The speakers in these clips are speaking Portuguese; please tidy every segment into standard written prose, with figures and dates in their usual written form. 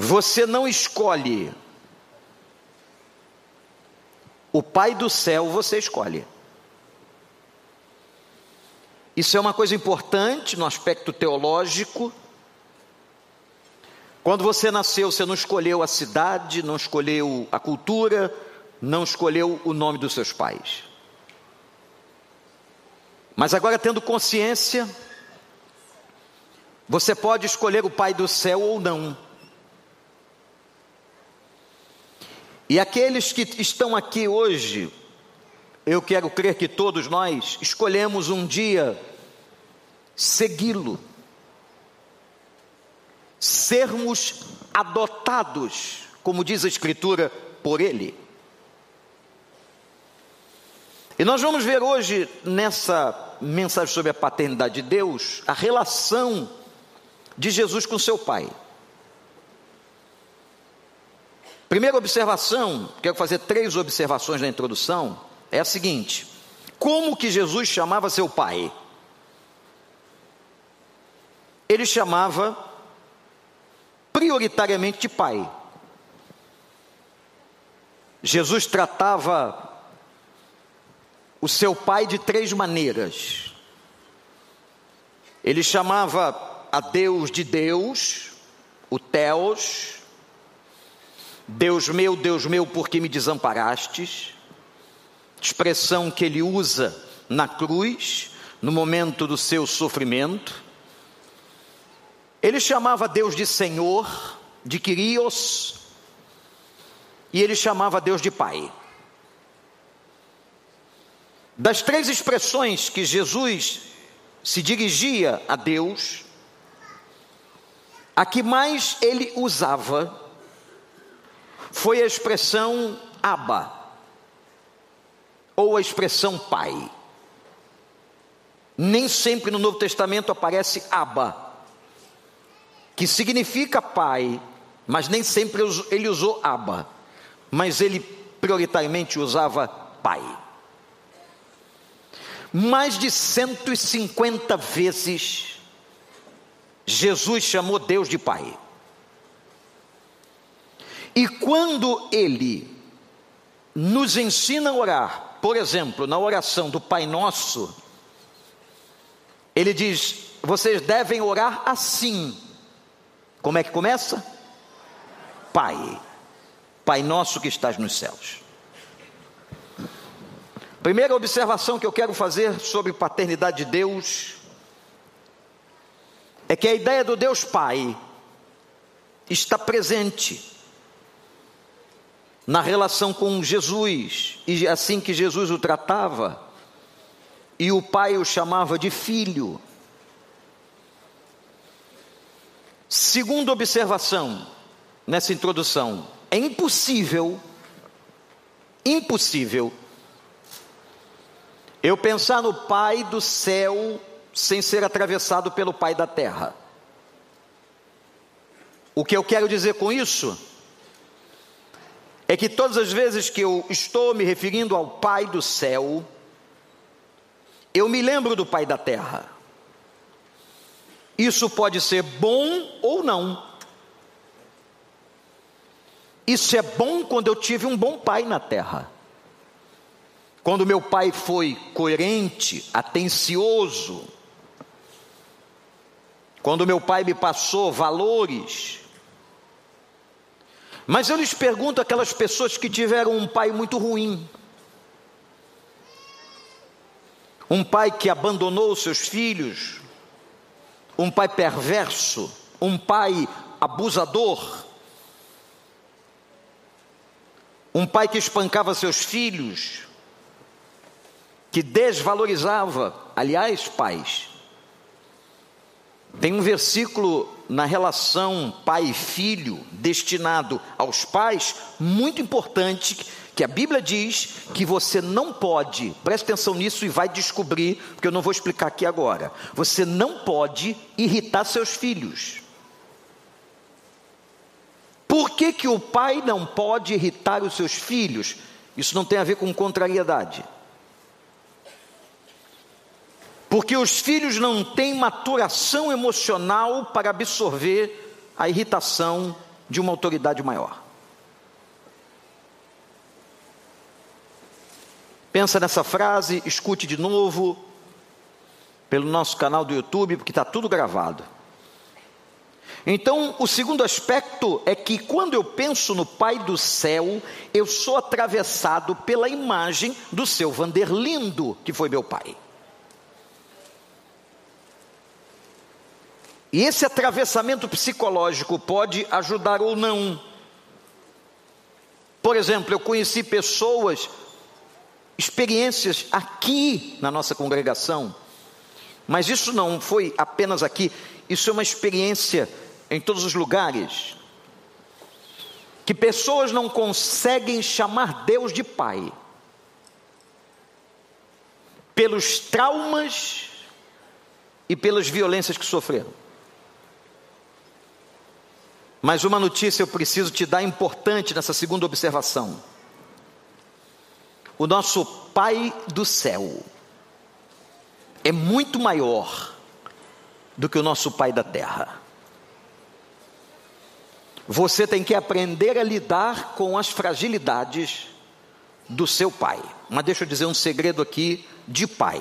Você não escolhe. O Pai do céu você escolhe. Isso é uma coisa importante no aspecto teológico. Quando você nasceu, você não escolheu a cidade, não escolheu a cultura, não escolheu o nome dos seus pais. Mas agora, tendo consciência, você pode escolher o Pai do céu ou não. E aqueles que estão aqui hoje, eu quero crer que todos nós escolhemos um dia segui-lo, sermos adotados, como diz a Escritura, por Ele. E nós vamos ver hoje, nessa mensagem sobre a paternidade de Deus, a relação de Jesus com seu Pai. Primeira observação, quero fazer 3 observações na introdução, é a seguinte: como que Jesus chamava seu Pai? Ele chamava prioritariamente de Pai. Jesus tratava o seu Pai de 3 maneiras. Ele chamava a Deus de Deus, o Theos, Deus meu, por que me desamparastes? Expressão que ele usa na cruz, no momento do seu sofrimento. Ele chamava Deus de Senhor, de Kyrios, e ele chamava Deus de Pai. Das 3 expressões que Jesus se dirigia a Deus, a que mais ele usava foi a expressão Abba, ou a expressão Pai. Nem sempre no Novo Testamento aparece Abba, que significa Pai, mas nem sempre ele usou Abba, mas ele prioritariamente usava Pai. Mais de 150 vezes Jesus chamou Deus de Pai. E quando ele nos ensina a orar, por exemplo, na oração do Pai Nosso, ele diz: vocês devem orar assim. Como é que começa? Pai, Pai Nosso que estás nos céus. Primeira observação que eu quero fazer sobre paternidade de Deus é que a ideia do Deus Pai está presente na relação com Jesus, e assim que Jesus o tratava, e o Pai o chamava de filho. Segunda observação nessa introdução: é impossível eu pensar no Pai do céu sem ser atravessado pelo Pai da terra. O que eu quero dizer com isso é que todas as vezes que eu estou me referindo ao Pai do céu, eu me lembro do Pai da terra. Isso pode ser bom ou não. Isso é bom quando eu tive um bom pai na terra. Quando meu pai foi coerente, atencioso. Quando meu pai me passou valores. Mas eu lhes pergunto aquelas pessoas que tiveram um pai muito ruim. Um pai que abandonou os seus filhos. Um pai perverso. Um pai abusador. Um pai que espancava seus filhos. Que desvalorizava. Aliás, pais, tem um versículo na relação pai e filho, destinado aos pais, muito importante, que a Bíblia diz que você não pode, preste atenção nisso e vai descobrir, porque eu não vou explicar aqui agora, você não pode irritar seus filhos. Por que que o pai não pode irritar os seus filhos? Isso não tem a ver com contrariedade. Porque os filhos não têm maturação emocional para absorver a irritação de uma autoridade maior. Pensa nessa frase, escute de novo pelo nosso canal do YouTube, porque está tudo gravado. Então, o segundo aspecto é que quando eu penso no Pai do céu, eu sou atravessado pela imagem do seu Vanderlindo, que foi meu pai. E esse atravessamento psicológico pode ajudar ou não. Por exemplo, eu conheci pessoas, experiências aqui na nossa congregação, mas isso não foi apenas aqui, isso é uma experiência em todos os lugares, que pessoas não conseguem chamar Deus de Pai, pelos traumas e pelas violências que sofreram. Mas uma notícia eu preciso te dar importante nessa segunda observação. O nosso Pai do céu é muito maior do que o nosso Pai da terra. Você tem que aprender a lidar com as fragilidades do seu pai. Mas deixa eu dizer um segredo aqui de pai.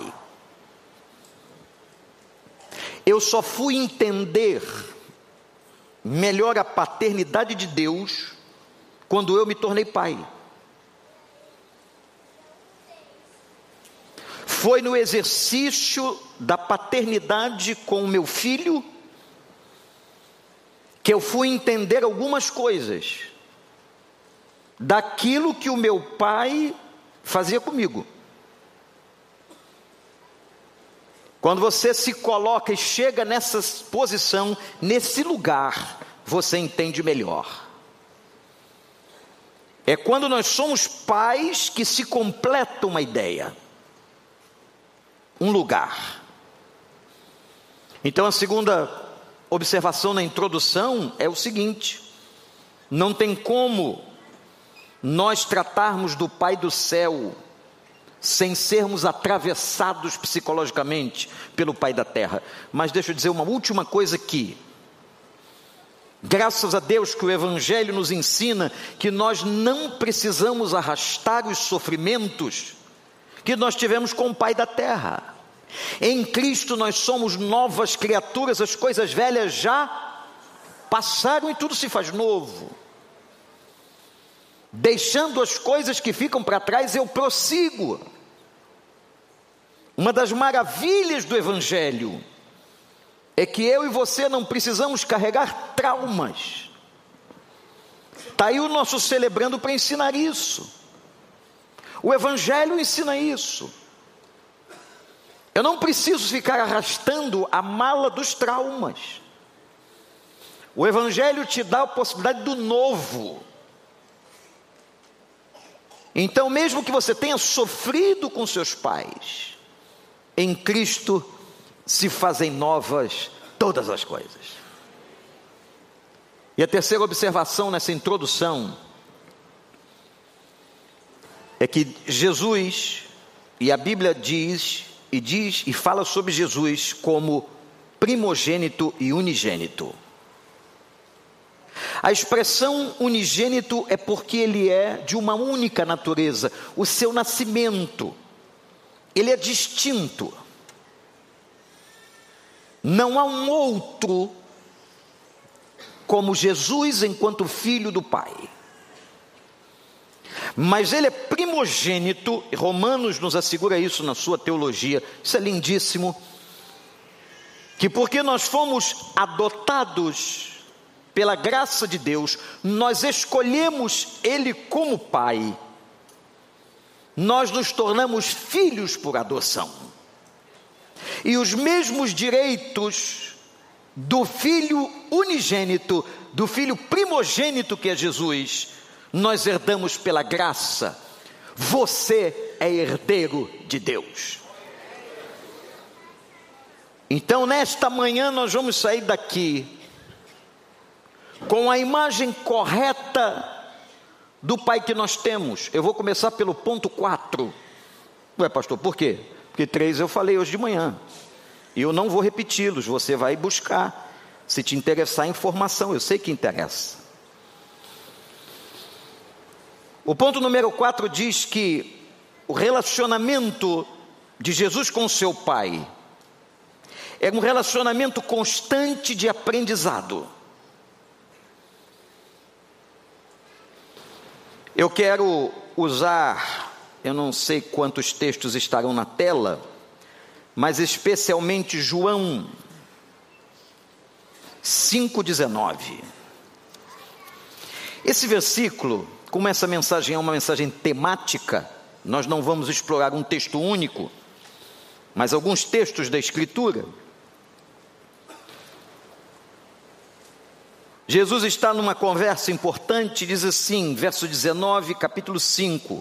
Eu só fui entender melhor a paternidade de Deus quando eu me tornei pai. Foi no exercício da paternidade com o meu filho que eu fui entender algumas coisas daquilo que o meu pai fazia comigo. Quando você se coloca e chega nessa posição, nesse lugar, você entende melhor. É quando nós somos pais que se completa uma ideia, um lugar. Então a segunda observação na introdução é o seguinte: não tem como nós tratarmos do Pai do céu sem sermos atravessados psicologicamente pelo Pai da terra. Mas deixa eu dizer uma última coisa aqui. Graças a Deus que o Evangelho nos ensina que nós não precisamos arrastar os sofrimentos que nós tivemos com o Pai da terra. Em Cristo nós somos novas criaturas, as coisas velhas já passaram e tudo se faz novo. Deixando as coisas que ficam para trás, eu prossigo. Uma das maravilhas do Evangelho é que eu e você não precisamos carregar traumas. Está aí o nosso celebrando para ensinar isso. O Evangelho ensina isso. Eu não preciso ficar arrastando a mala dos traumas. O Evangelho te dá a possibilidade do novo. Então, mesmo que você tenha sofrido com seus pais, em Cristo se fazem novas todas as coisas. E a terceira observação nessa introdução é que Jesus, e a Bíblia diz e fala sobre Jesus como primogênito e unigênito. A expressão unigênito é porque ele é de uma única natureza, o seu nascimento, ele é distinto. Não há um outro como Jesus enquanto filho do Pai. Mas ele é primogênito, Romanos nos assegura isso na sua teologia, isso é lindíssimo, que porque nós fomos adotados pela graça de Deus, nós escolhemos ele como pai, nós nos tornamos filhos por adoção, e os mesmos direitos do filho unigênito, do filho primogênito que é Jesus, nós herdamos pela graça. Você é herdeiro de Deus. Então nesta manhã nós vamos sair daqui com a imagem correta do Pai que nós temos. Eu vou começar pelo ponto 4. Ué, pastor, por quê? Porque 3 eu falei hoje de manhã, e eu não vou repeti-los, você vai buscar, se te interessar a informação, eu sei que interessa. O ponto número 4 diz que o relacionamento de Jesus com seu Pai é um relacionamento constante de aprendizado. Eu quero usar, eu não sei quantos textos estarão na tela, mas especialmente João 5,19. Esse versículo, como essa mensagem é uma mensagem temática, nós não vamos explorar um texto único, mas alguns textos da Escritura. Jesus está numa conversa importante, diz assim, verso 19, capítulo 5.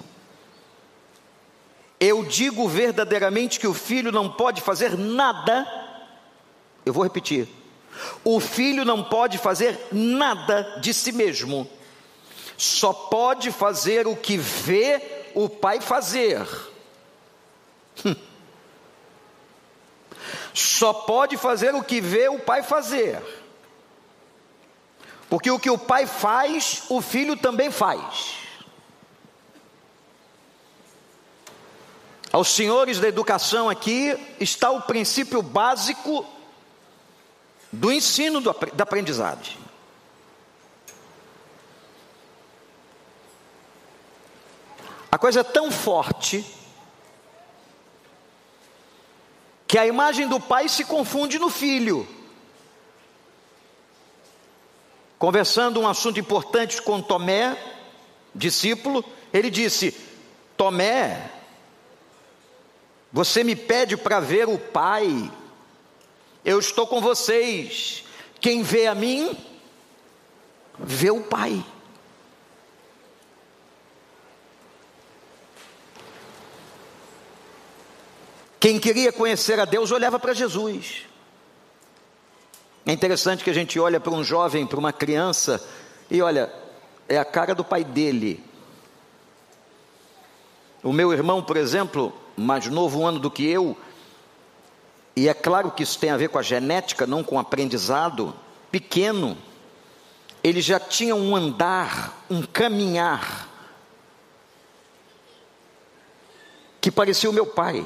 Eu digo verdadeiramente que o filho não pode fazer nada, eu vou repetir, o filho não pode fazer nada de si mesmo, só pode fazer o que vê o pai fazer. Só pode fazer o que vê o pai fazer. Porque o que o pai faz, o filho também faz. Aos senhores da educação aqui, está o princípio básico do ensino da aprendizagem. A coisa é tão forte, que a imagem do pai se confunde no filho. Conversando um assunto importante com Tomé, discípulo, ele disse: Tomé, você me pede para ver o Pai, eu estou com vocês, quem vê a mim, vê o Pai. Quem queria conhecer a Deus olhava para Jesus. É interessante que a gente olha para um jovem, para uma criança, e olha, é a cara do pai dele. O meu irmão, por exemplo, mais novo um ano do que eu, e é claro que isso tem a ver com a genética, não com o aprendizado, pequeno, ele já tinha um andar, um caminhar, que parecia o meu pai.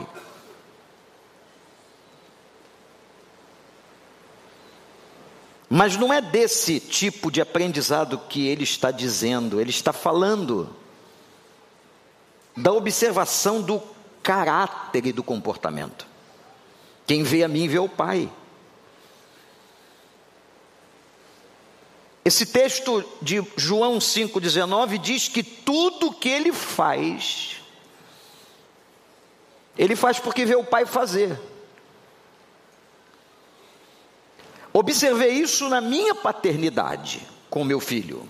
Mas não é desse tipo de aprendizado que ele está dizendo, ele está falando da observação do caráter e do comportamento. Quem vê a mim vê o Pai. Esse texto de João 5,19 diz que tudo que ele faz porque vê o Pai fazer. Observei isso na minha paternidade com meu filho.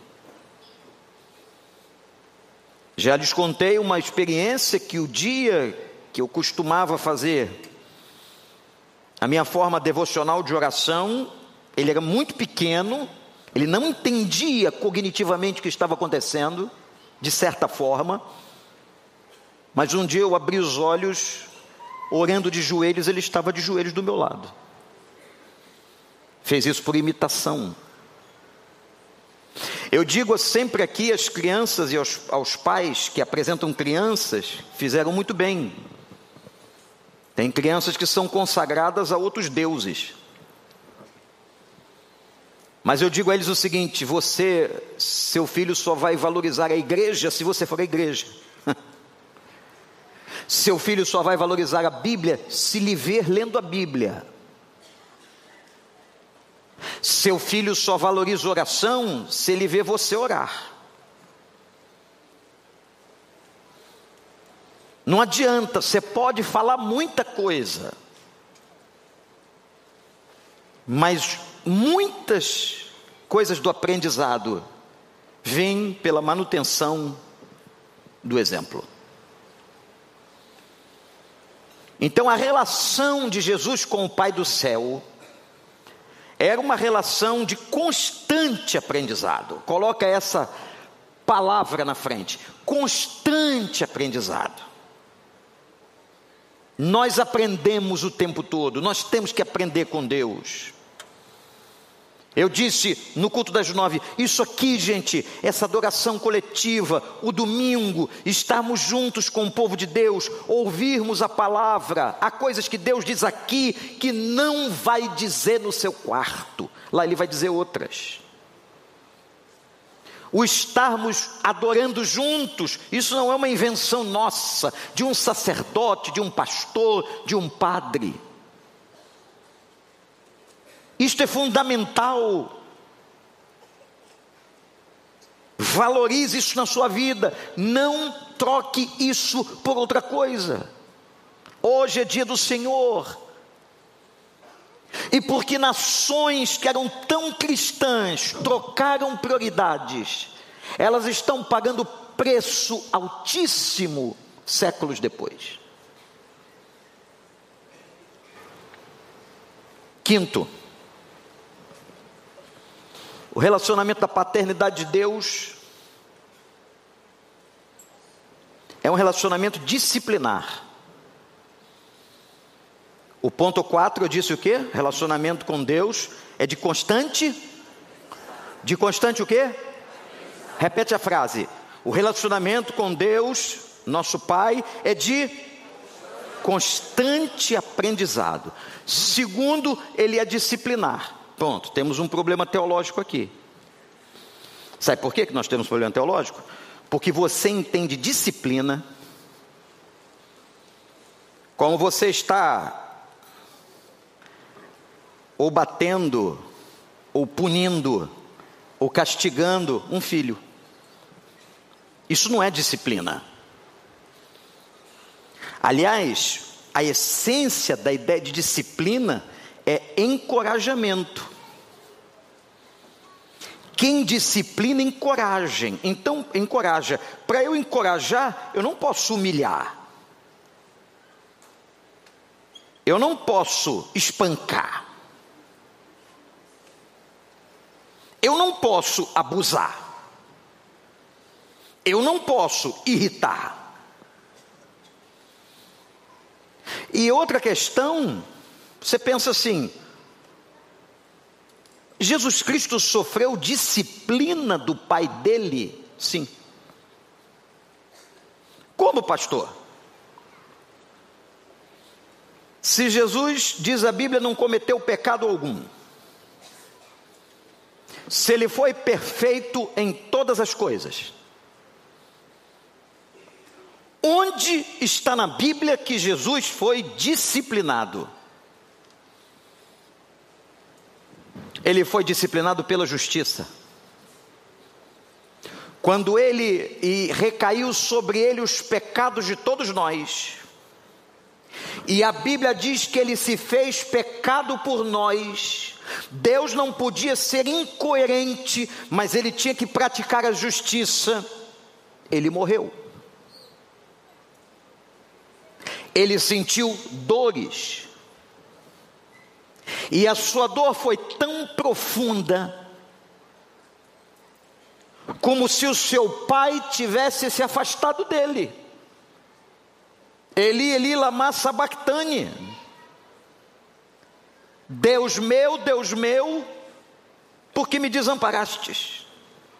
Já lhes contei uma experiência que o dia que eu costumava fazer a minha forma devocional de oração, ele era muito pequeno, ele não entendia cognitivamente o que estava acontecendo, de certa forma, mas um dia eu abri os olhos, orando de joelhos, ele estava de joelhos do meu lado. Fez isso por imitação. Eu digo sempre aqui às crianças e aos pais que apresentam crianças, fizeram muito bem. Tem crianças que são consagradas a outros deuses. Mas eu digo a eles o seguinte: seu filho só vai valorizar a igreja se você for à igreja. Seu filho só vai valorizar a Bíblia se lhe ver lendo a Bíblia. Seu filho só valoriza oração se ele vê você orar. Não adianta, você pode falar muita coisa, mas muitas coisas do aprendizado vêm pela manutenção do exemplo. Então a relação de Jesus com o Pai do céu era uma relação de constante aprendizado. Coloca essa palavra na frente: constante aprendizado. Nós aprendemos o tempo todo, nós temos que aprender com Deus. Eu disse no culto das 9, isso aqui, gente, essa adoração coletiva, o domingo, estarmos juntos com o povo de Deus, ouvirmos a palavra, há coisas que Deus diz aqui, que não vai dizer no seu quarto, lá Ele vai dizer outras. O estarmos adorando juntos, isso não é uma invenção nossa, de um sacerdote, de um pastor, de um padre. Isto é fundamental. Valorize isso na sua vida. Não troque isso por outra coisa. Hoje é dia do Senhor. E porque nações que eram tão cristãs trocaram prioridades, elas estão pagando preço altíssimo séculos depois. Quinto, o relacionamento da paternidade de Deus é um relacionamento disciplinar. O ponto 4, eu disse o quê? Relacionamento com Deus é de constante o quê? Repete a frase. O relacionamento com Deus, nosso Pai, é de constante aprendizado. Segundo, ele é disciplinar. Pronto, temos um problema teológico aqui. Sabe por que nós temos problema teológico? Porque você entende disciplina como você está ou batendo, ou punindo, ou castigando um filho. Isso não é disciplina. Aliás, a essência da ideia de disciplina é encorajamento. Quem disciplina, encoraja. Para eu encorajar, eu não posso humilhar. Eu não posso espancar. Eu não posso abusar. Eu não posso irritar. E outra questão, você pensa assim, Jesus Cristo sofreu disciplina do Pai dele? Sim. Como, pastor? Se Jesus, diz a Bíblia, não cometeu pecado algum, se ele foi perfeito em todas as coisas, onde está na Bíblia que Jesus foi disciplinado? Ele foi disciplinado pela justiça. Quando recaiu sobre ele os pecados de todos nós, e a Bíblia diz que ele se fez pecado por nós, Deus não podia ser incoerente, mas ele tinha que praticar a justiça. Ele morreu. Ele sentiu dores. E a sua dor foi tão profunda, como se o seu pai tivesse se afastado dele. Eli, Eli, lama sabachthani. Deus meu, por que me desamparastes?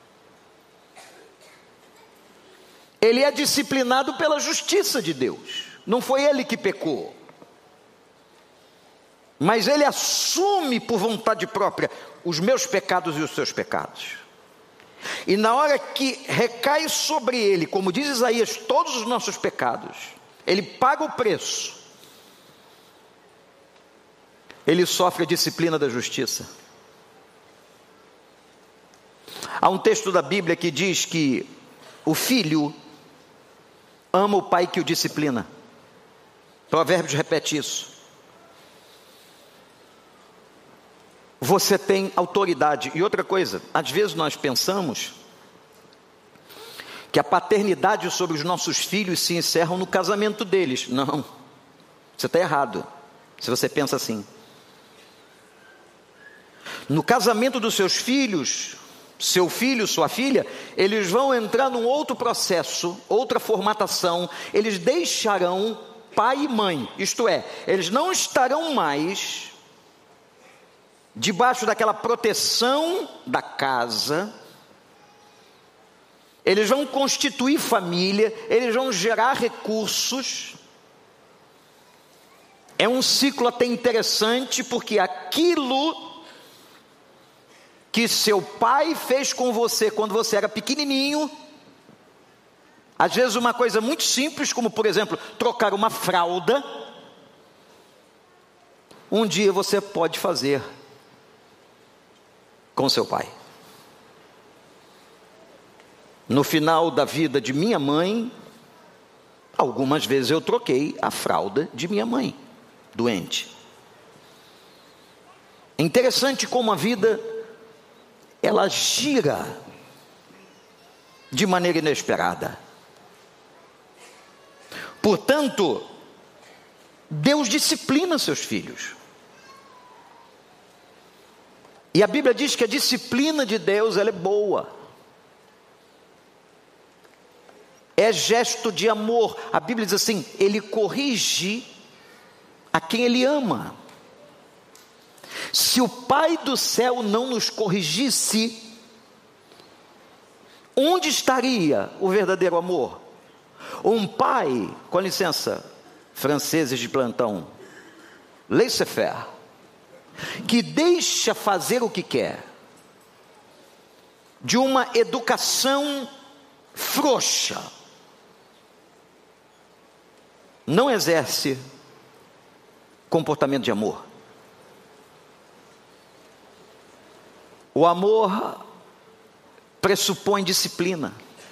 Ele é disciplinado pela justiça de Deus. Não foi ele que pecou, mas ele assume por vontade própria os meus pecados e os seus pecados. E na hora que recai sobre ele, como diz Isaías, todos os nossos pecados, ele paga o preço. Ele sofre a disciplina da justiça. Há um texto da Bíblia que diz que o filho ama o pai que o disciplina. Provérbios repete isso. Você tem autoridade. E outra coisa, às vezes nós pensamos que a paternidade sobre os nossos filhos se encerra no casamento deles. Não, você está errado se você pensa assim. No casamento dos seus filhos, seu filho, sua filha, eles vão entrar num outro processo, outra formatação. Eles deixarão pai e mãe, isto é, eles não estarão mais debaixo daquela proteção da casa, eles vão constituir família, eles vão gerar recursos. É um ciclo até interessante, porque aquilo que seu pai fez com você quando você era pequenininho, às vezes uma coisa muito simples, como por exemplo, trocar uma fralda, um dia você pode fazer com seu pai. No final da vida de minha mãe, algumas vezes eu troquei a fralda de minha mãe, doente. É interessante como a vida, ela gira de maneira inesperada. Portanto, Deus disciplina seus filhos. E a Bíblia diz que a disciplina de Deus, ela é boa. É gesto de amor. A Bíblia diz assim: Ele corrige a quem Ele ama. Se o Pai do céu não nos corrigisse, onde estaria o verdadeiro amor? Um pai, com licença, franceses de plantão, laissez-faire, que deixa fazer o que quer, de uma educação frouxa, não exerce comportamento de amor. O amor pressupõe disciplina.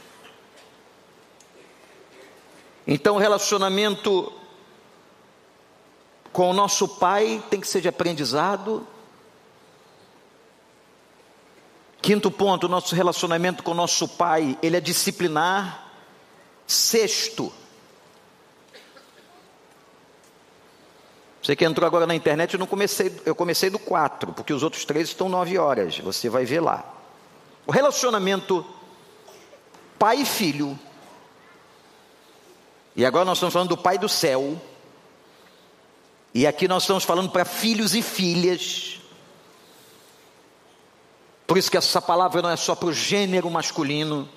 Então o relacionamento com o nosso pai tem que ser de aprendizado. Quinto ponto, o nosso relacionamento com o nosso pai, ele é disciplinar. Sexto, você que entrou agora na internet, eu comecei do 4, porque os outros 3 estão 9 horas, você vai ver lá. O relacionamento pai e filho, e agora nós estamos falando do Pai do céu, e aqui nós estamos falando para filhos e filhas. Por isso que essa palavra não é só para o gênero masculino.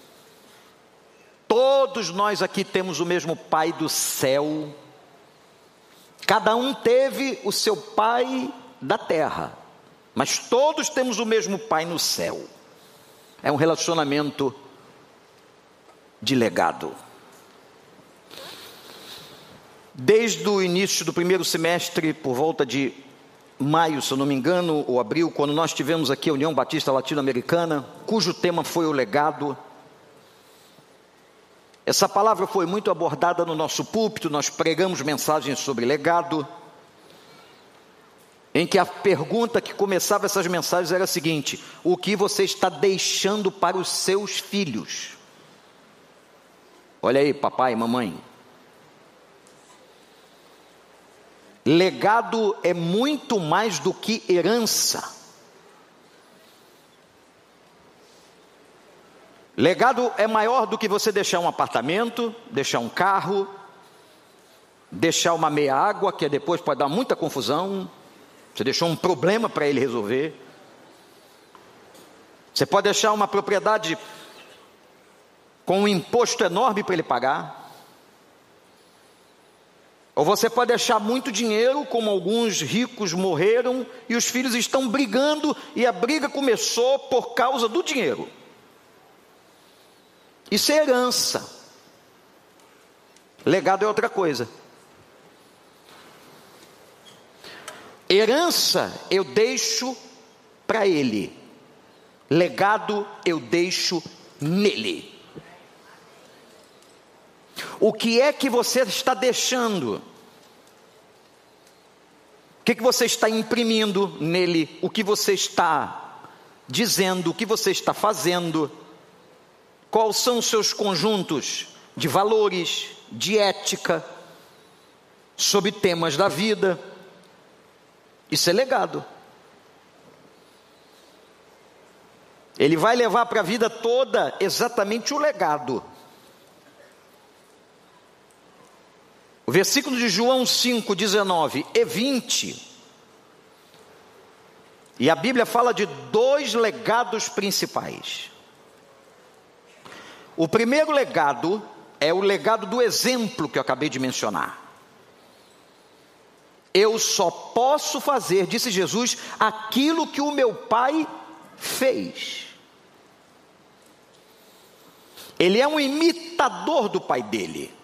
Todos nós aqui temos o mesmo Pai do céu. Cada um teve o seu pai da terra, mas todos temos o mesmo Pai no céu. É um relacionamento de legado. Desde o início do primeiro semestre, por volta de maio, se eu não me engano, ou abril, quando nós tivemos aqui a União Batista Latino-Americana, cujo tema foi o legado. Essa palavra foi muito abordada no nosso púlpito, nós pregamos mensagens sobre legado, em que a pergunta que começava essas mensagens era a seguinte: o que você está deixando para os seus filhos? Olha aí, papai e mamãe. Legado é muito mais do que herança. Legado é maior do que você deixar um apartamento, deixar um carro, deixar uma meia água, que depois pode dar muita confusão. Você deixou um problema para ele resolver. Você pode deixar uma propriedade com um imposto enorme para ele pagar. Ou você pode deixar muito dinheiro, como alguns ricos morreram, e os filhos estão brigando, e a briga começou por causa do dinheiro. Isso é herança. Legado é outra coisa. Herança eu deixo para ele. Legado eu deixo nele. O que é que você está deixando? O que você está imprimindo nele? O que você está dizendo? O que você está fazendo? Quais são os seus conjuntos de valores, de ética, sobre temas da vida? Isso é legado. Ele vai levar para a vida toda exatamente o legado. O versículo de João 5, 19 e 20 E a Bíblia fala de 2 legados principais. O primeiro legado é o legado do exemplo que eu acabei de mencionar. Eu só posso fazer, disse Jesus, aquilo que o meu Pai fez. Ele é um imitador do pai dele.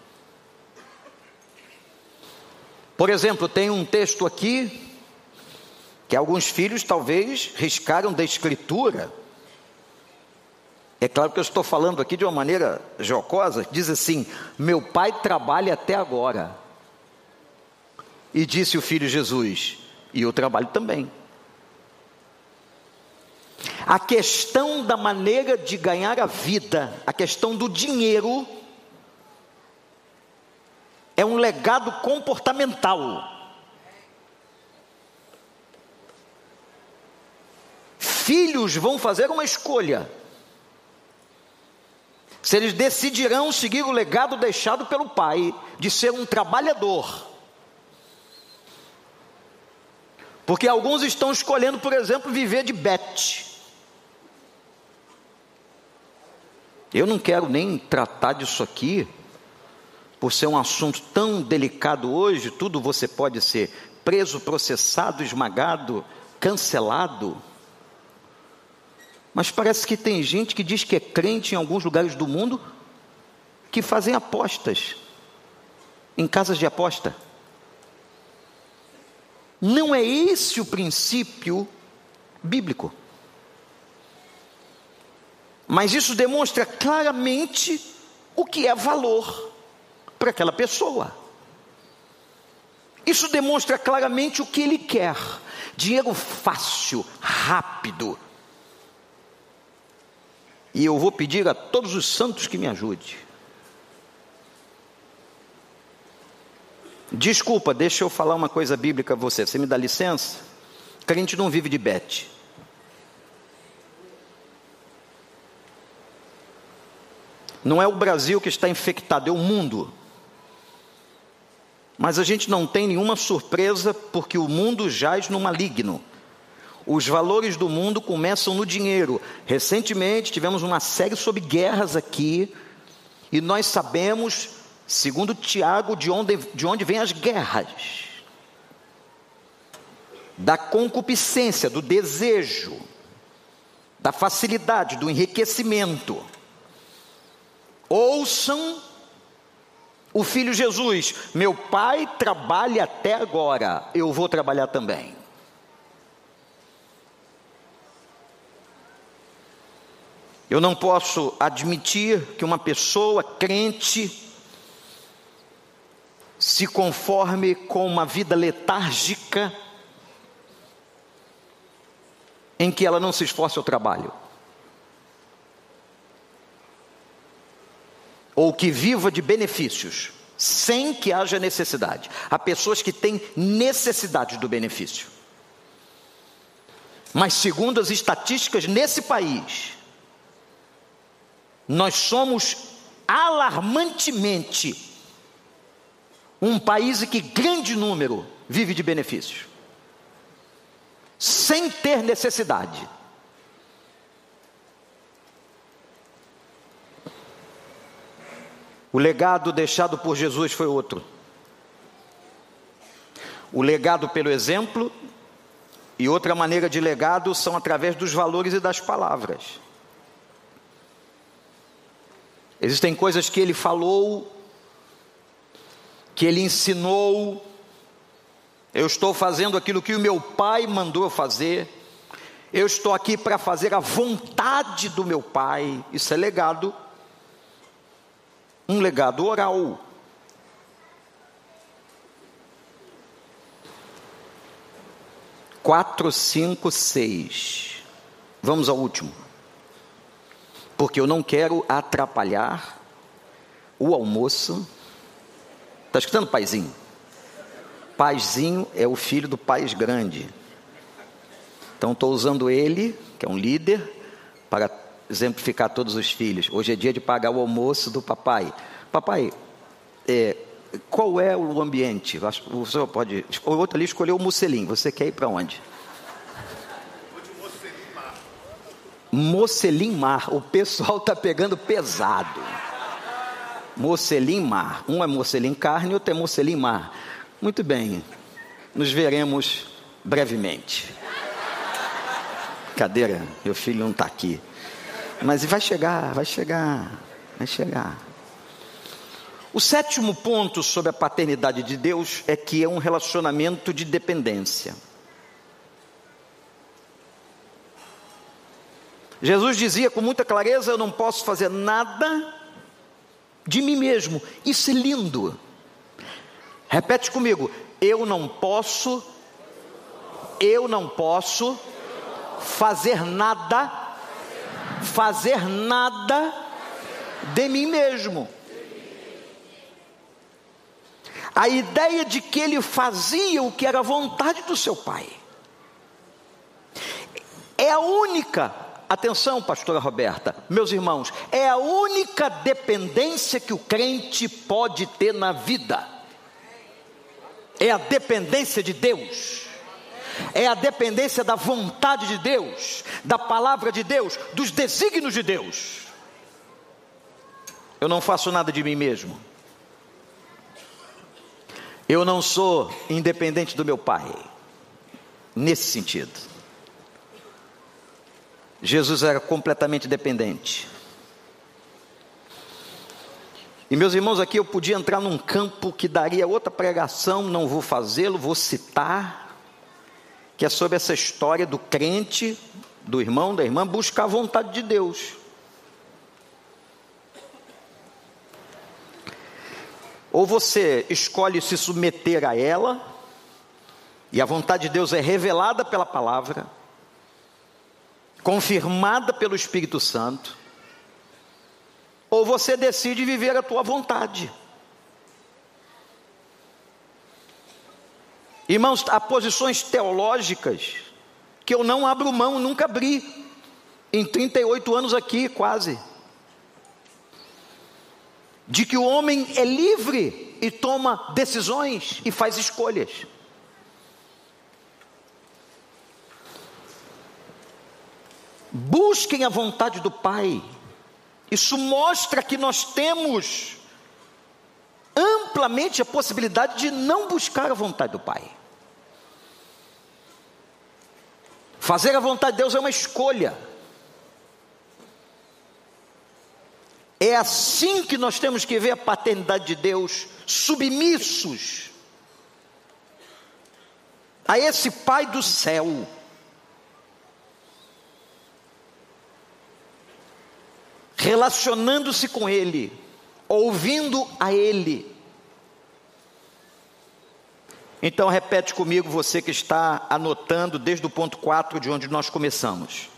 Por exemplo, tem um texto aqui que alguns filhos talvez riscaram da escritura. É claro que eu estou falando aqui de uma maneira jocosa. Diz assim: meu pai trabalha até agora. E disse o filho Jesus: e eu trabalho também. A questão da maneira de ganhar a vida, a questão do dinheiro, é um legado comportamental. Filhos vão fazer uma escolha se eles decidirão seguir o legado deixado pelo pai de ser um trabalhador. Porque alguns estão escolhendo, por exemplo, viver de bet. Eu não quero nem tratar disso aqui, por ser um assunto tão delicado hoje. Tudo você pode ser preso, processado, esmagado, cancelado. Mas parece que tem gente que diz que é crente em alguns lugares do mundo, que fazem apostas, em casas de aposta. Não é esse o princípio bíblico. Mas isso demonstra claramente o que é valor para aquela pessoa. Isso demonstra claramente o que ele quer: dinheiro fácil, rápido. E eu vou pedir a todos os santos que me ajudem. Desculpa, deixa eu falar uma coisa bíblica a você. Você me dá licença? Crente não vive de bet. Não é o Brasil que está infectado, é o mundo. Mas a gente não tem nenhuma surpresa, porque o mundo jaz no maligno. Os valores do mundo começam no dinheiro. Recentemente tivemos uma série sobre guerras aqui, e nós sabemos, segundo Tiago, de onde vêm as guerras. Da concupiscência, do desejo, da facilidade, do enriquecimento. Ouçam o filho Jesus: meu pai trabalha até agora, eu vou trabalhar também. Eu não posso admitir que uma pessoa crente se conforme com uma vida letárgica, em que ela não se esforce ao trabalho, ou que viva de benefícios, sem que haja necessidade. Há pessoas que têm necessidade do benefício. Mas segundo as estatísticas nesse país, nós somos alarmantemente um país em que grande número vive de benefícios, sem ter necessidade. O legado deixado por Jesus foi outro. O legado pelo exemplo, e outra maneira de legado são através dos valores e das palavras. Existem coisas que ele falou, que ele ensinou. Eu estou fazendo aquilo que o meu pai mandou eu fazer. Eu estou aqui para fazer a vontade do meu pai. Isso é legado. Um legado oral. Quatro, 5, 6. Vamos ao último. Porque eu não quero atrapalhar o almoço. Está escutando, paizinho? Paizinho é o filho do Pais Grande. Então estou usando ele, que é um líder, para exemplificar todos os filhos. Hoje é dia de pagar o almoço do papai. Papai, qual é o ambiente? O senhor pode... O outro ali escolheu o Musselim. Você quer ir para onde? Mocelim Mar, o pessoal está pegando pesado. Mocelim Mar, um é Mocelim Carne, outro é Mocelim Mar. Muito bem, nos veremos brevemente. Cadeira, meu filho não está aqui. Mas vai chegar. O sétimo ponto sobre a paternidade de Deus é que é um relacionamento de dependência. Jesus dizia com muita clareza: eu não posso fazer nada de mim mesmo. Isso é lindo. Repete comigo: eu não posso fazer nada de mim mesmo. A ideia de que ele fazia o que era a vontade do seu pai é a única, atenção, pastora Roberta, meus irmãos, é a única dependência que o crente pode ter na vida. É a dependência de Deus, é a dependência da vontade de Deus, da palavra de Deus, dos desígnios de Deus. Eu não faço nada de mim mesmo. Eu não sou independente do meu pai, nesse sentido. Jesus era completamente dependente. E meus irmãos, aqui eu podia entrar num campo que daria outra pregação, não vou fazê-lo, vou citar, que é sobre essa história do crente, do irmão, da irmã, buscar a vontade de Deus. Ou você escolhe se submeter a ela, e a vontade de Deus é revelada pela palavra, confirmada pelo Espírito Santo, ou você decide viver a tua vontade. Irmãos, há posições teológicas que eu não abro mão, nunca abri, em 38 anos aqui quase, de que o homem é livre e toma decisões e faz escolhas. Busquem a vontade do Pai. Isso mostra que nós temos amplamente a possibilidade de não buscar a vontade do Pai. Fazer a vontade de Deus é uma escolha. É assim que nós temos que ver a paternidade de Deus, submissos a esse Pai do céu. Relacionando-se com Ele, ouvindo a Ele. Então repete comigo, você que está anotando desde o ponto 4 de onde nós começamos.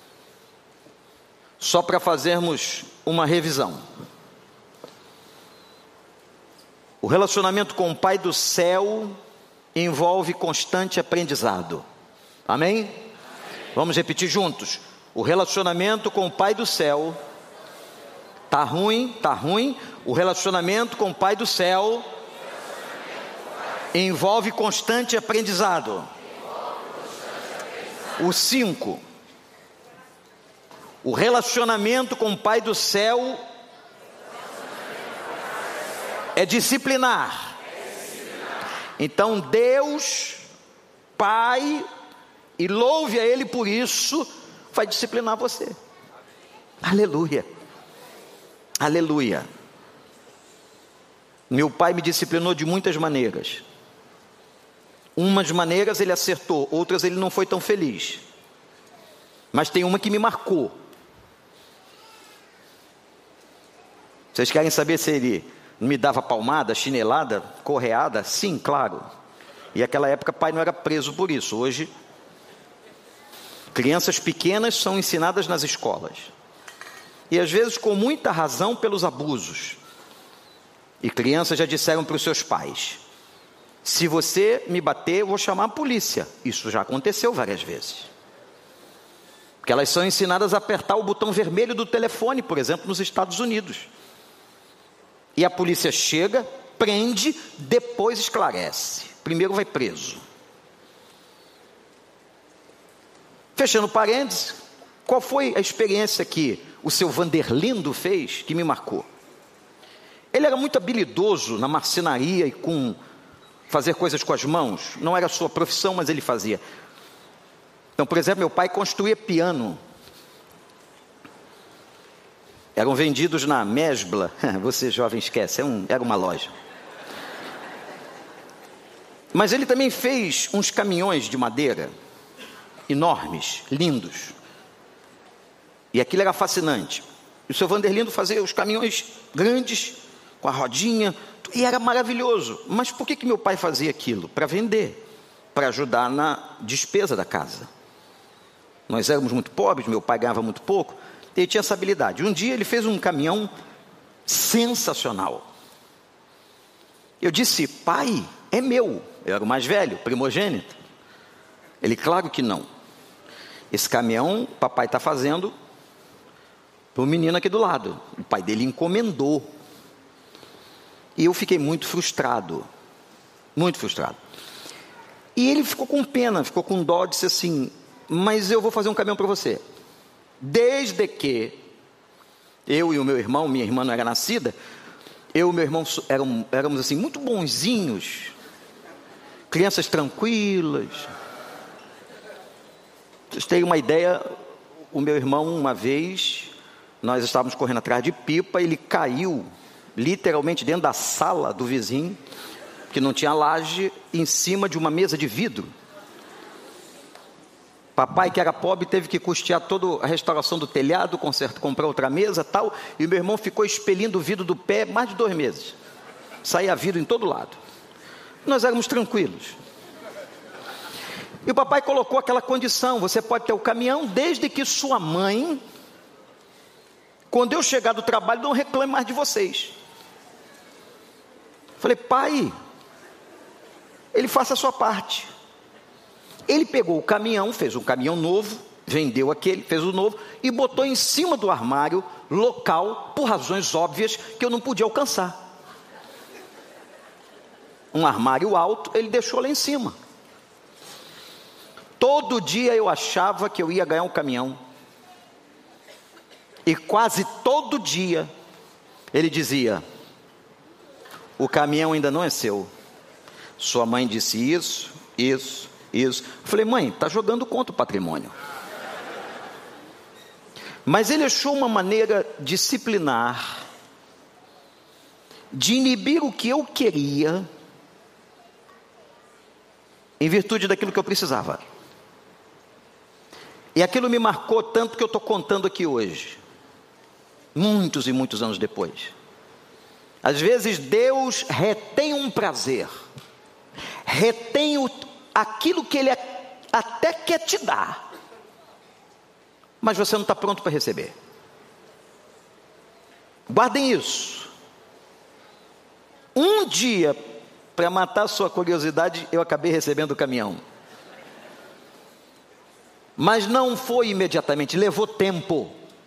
Só para fazermos uma revisão. O relacionamento com o Pai do céu envolve constante aprendizado. Amém? Amém. Vamos repetir juntos. O relacionamento com o Pai do céu tá ruim. O relacionamento com o Pai do céu envolve constante aprendizado. O 5. O relacionamento com o Pai do céu é disciplinar. Então Deus, Pai, e louve a Ele por isso, vai disciplinar você. Aleluia. Aleluia. Meu pai me disciplinou de muitas maneiras. Umas maneiras ele acertou, outras ele não foi tão feliz. Mas tem uma que me marcou. Vocês querem saber se ele me dava palmada, chinelada, correada? Sim, claro. E naquela época pai não era preso por isso. Hoje, crianças pequenas são ensinadas nas escolas. E às vezes com muita razão pelos abusos. E crianças já disseram para os seus pais: se você me bater, eu vou chamar a polícia. Isso já aconteceu várias vezes. Porque elas são ensinadas a apertar o botão vermelho do telefone, por exemplo, nos Estados Unidos. E a polícia chega, prende, depois esclarece. Primeiro vai preso. Fechando parênteses, Qual foi a experiência que o seu Vanderlindo fez que me marcou? Ele era muito habilidoso na marcenaria e com fazer coisas com as mãos. Não era a sua profissão, mas ele fazia. Então, por exemplo, meu pai construía piano. Eram vendidos na Mesbla. Você jovem esquece, era uma loja. Mas ele também fez uns caminhões de madeira enormes, lindos. E aquilo era fascinante. E o seu Vanderlindo fazia os caminhões grandes, com a rodinha, e era maravilhoso. Mas por que meu pai fazia aquilo? Para vender, para ajudar na despesa da casa. Nós éramos muito pobres, meu pai ganhava muito pouco, ele tinha essa habilidade. Um dia ele fez um caminhão sensacional. Eu disse: pai, é meu. Eu era o mais velho, primogênito. Ele: claro que não. Esse caminhão o papai está fazendo para o menino aqui do lado. O pai dele encomendou. E eu fiquei muito frustrado. Muito frustrado. E ele ficou com pena, ficou com dó, disse assim: mas eu vou fazer um caminhão para você. Desde que eu e o meu irmão, minha irmã não era nascida, eu e o meu irmão éramos assim, muito bonzinhos. Crianças tranquilas. Vocês têm uma ideia, o meu irmão, uma vez, nós estávamos correndo atrás de pipa, ele caiu literalmente dentro da sala do vizinho, que não tinha laje, em cima de uma mesa de vidro. Papai, que era pobre, teve que custear toda a restauração do telhado, comprar outra mesa, tal, e o meu irmão ficou expelindo o vidro do pé mais de 2 meses. Saía vidro em todo lado. Nós éramos tranquilos. E o papai colocou aquela condição: você pode ter o caminhão desde que sua mãe, quando eu chegar do trabalho, não reclame mais de vocês. Falei: pai, ele faça a sua parte. Ele pegou o caminhão, fez um caminhão novo, vendeu aquele, fez o novo e botou em cima do armário local, por razões óbvias que eu não podia alcançar. Um armário alto, ele deixou lá em cima. Todo dia eu achava que eu ia ganhar um caminhão. E quase todo dia ele dizia: o caminhão ainda não é seu. Sua mãe disse isso. Eu falei: mãe, está jogando contra o patrimônio. Mas ele achou uma maneira disciplinar, de inibir o que eu queria, em virtude daquilo que eu precisava. E aquilo me marcou tanto que eu estou contando aqui hoje, muitos e muitos anos depois. Às vezes Deus retém um prazer, retém aquilo que Ele até quer te dar, mas você não está pronto para receber. Guardem isso. Um dia, para matar sua curiosidade, eu acabei recebendo o caminhão. Mas não foi imediatamente, levou tempo.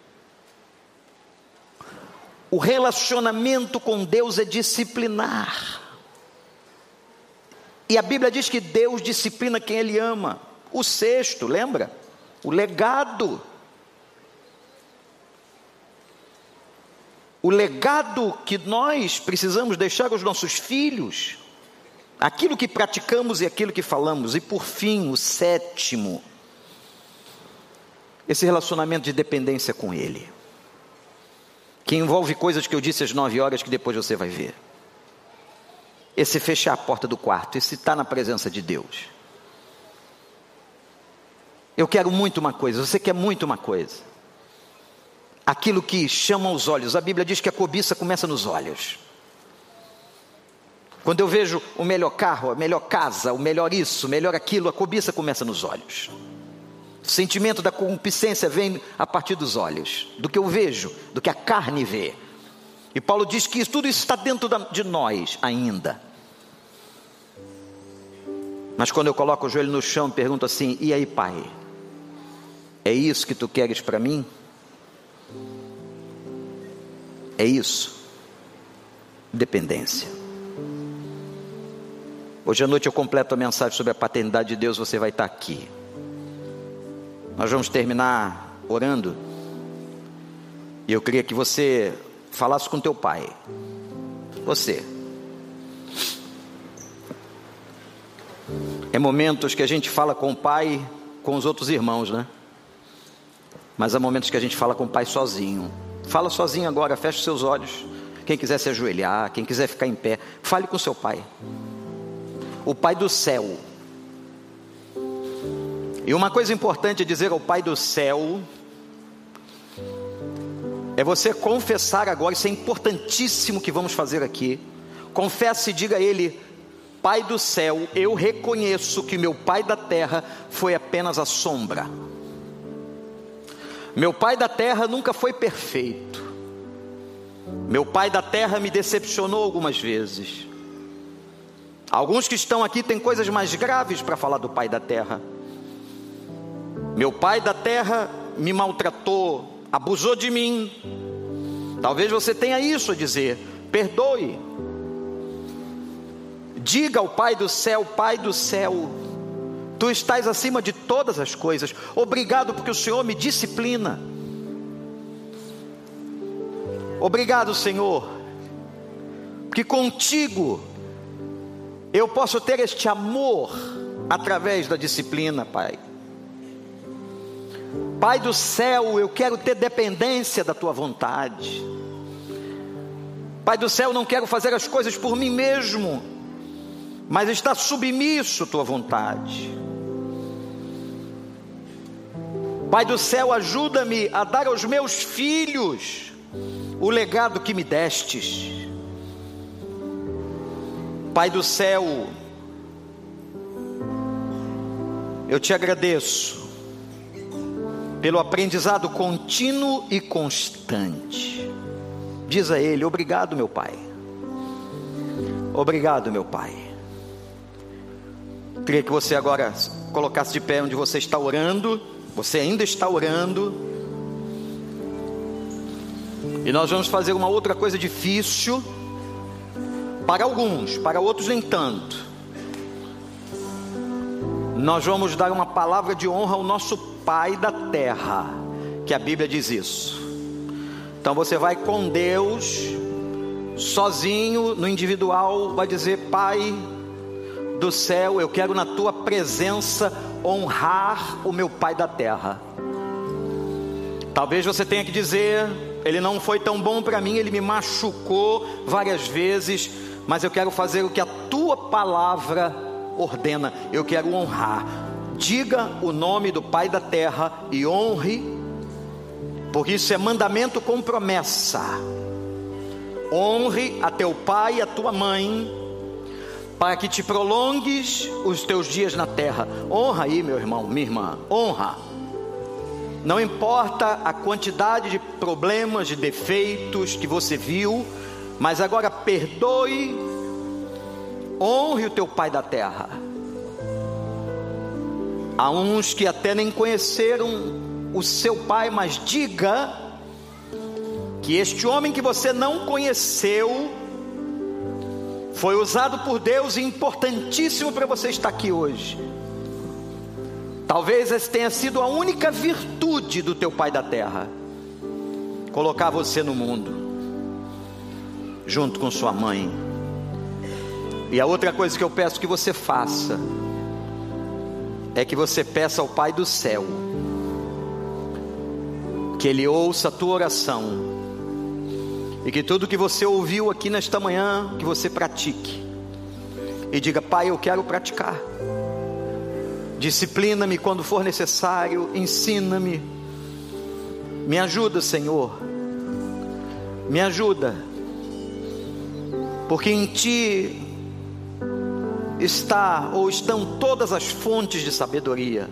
O relacionamento com Deus é disciplinar. E a Bíblia diz que Deus disciplina quem Ele ama. O 6º, lembra? O legado. O legado que nós precisamos deixar aos nossos filhos. Aquilo que praticamos e aquilo que falamos. E por fim, o 7º. Esse relacionamento de dependência com Ele. Que envolve coisas que eu disse às 9 horas que depois você vai ver. Esse fechar a porta do quarto, esse estar na presença de Deus. Eu quero muito uma coisa, você quer muito uma coisa. Aquilo que chama os olhos, a Bíblia diz que a cobiça começa nos olhos. Quando eu vejo o melhor carro, a melhor casa, o melhor isso, o melhor aquilo, a cobiça começa nos olhos. O sentimento da concupiscência vem a partir dos olhos, do que eu vejo, do que a carne vê. E Paulo diz que tudo isso está dentro de nós ainda. Mas quando eu coloco o joelho no chão, pergunto assim: e aí, pai? É isso que tu queres para mim? É isso? Dependência. Hoje à noite eu completo a mensagem sobre a paternidade de Deus. Você vai estar aqui. Nós vamos terminar orando, e eu queria que você falasse com teu pai. Você. É momentos que a gente fala com o pai, com os outros irmãos, né? Mas há momentos que a gente fala com o pai sozinho. Fala sozinho agora, feche seus olhos. Quem quiser se ajoelhar, quem quiser ficar em pé, fale com seu pai. O Pai do céu. E uma coisa importante dizer ao Pai do céu é você confessar agora, isso é importantíssimo que vamos fazer aqui. Confesse e diga a Ele: Pai do céu, eu reconheço que meu pai da terra foi apenas a sombra. Meu pai da terra nunca foi perfeito. Meu pai da terra me decepcionou algumas vezes. Alguns que estão aqui têm coisas mais graves para falar do pai da terra. Meu pai da terra me maltratou, abusou de mim. Talvez você tenha isso a dizer. Perdoe. Diga ao Pai do céu: Pai do céu, Tu estás acima de todas as coisas. Obrigado porque o Senhor me disciplina. Obrigado, Senhor, porque contigo eu posso ter este amor através da disciplina, Pai. Pai do céu, eu quero ter dependência da Tua vontade. Pai do céu, não quero fazer as coisas por mim mesmo, mas está submisso à Tua vontade. Pai do céu, ajuda-me a dar aos meus filhos o legado que me destes. Pai do céu, eu te agradeço pelo aprendizado contínuo e constante. Diz a Ele: obrigado, meu Pai. Obrigado, meu Pai. Queria que você agora colocasse de pé onde você está orando. Você ainda está orando. E nós vamos fazer uma outra coisa difícil para alguns, para outros nem tanto. Nós vamos dar uma palavra de honra ao nosso Pai da terra, que a Bíblia diz isso. Então você vai com Deus, sozinho, no individual, vai dizer: Pai do céu, eu quero na Tua presença honrar o meu Pai da terra. Talvez você tenha que dizer: ele não foi tão bom para mim, ele me machucou várias vezes, mas eu quero fazer o que a Tua palavra ordena, eu quero honrar. Diga o nome do Pai da terra e honre, porque isso é mandamento com promessa. Honre a teu pai e a tua mãe, para que te prolongues os teus dias na terra. Honra aí, meu irmão, minha irmã, honra. Não importa a quantidade de problemas, de defeitos que você viu, mas agora perdoe, honre o teu pai da terra. Há uns que até nem conheceram o seu pai, mas diga que este homem que você não conheceu foi usado por Deus e importantíssimo para você estar aqui hoje. Talvez essa tenha sido a única virtude do teu pai da terra: colocar você no mundo, junto com sua mãe. E a outra coisa que eu peço que você faça é que você peça ao Pai do céu que Ele ouça a tua oração, e que tudo que você ouviu aqui nesta manhã, que você pratique, e diga: Pai, eu quero praticar. Disciplina-me quando for necessário, ensina-me, me ajuda, Senhor, me ajuda, porque em Ti está ou estão todas as fontes de sabedoria.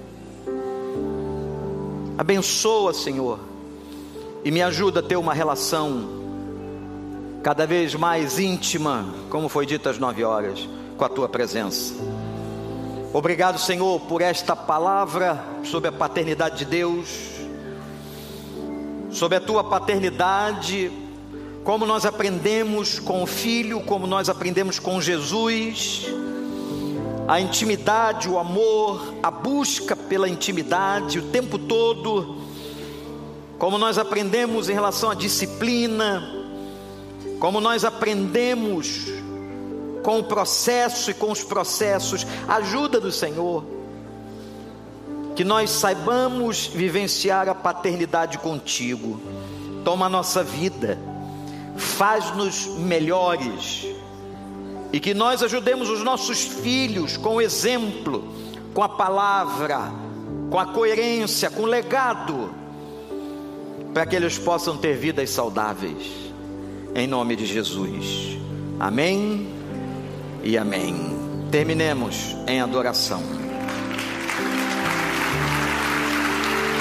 Abençoa, Senhor, e me ajuda a ter uma relação cada vez mais íntima, como foi dito às 9 horas, com a Tua presença. Obrigado, Senhor, por esta palavra sobre a paternidade de Deus, sobre a Tua paternidade, como nós aprendemos com o Filho, como nós aprendemos com Jesus, a intimidade, o amor, a busca pela intimidade o tempo todo, como nós aprendemos em relação à disciplina, como nós aprendemos com o processo e com os processos, ajuda do Senhor, que nós saibamos vivenciar a paternidade contigo. Toma a nossa vida, faz-nos melhores, e que nós ajudemos os nossos filhos com o exemplo, com a palavra, com a coerência, com o legado, para que eles possam ter vidas saudáveis, em nome de Jesus. Amém e amém. Terminemos em adoração.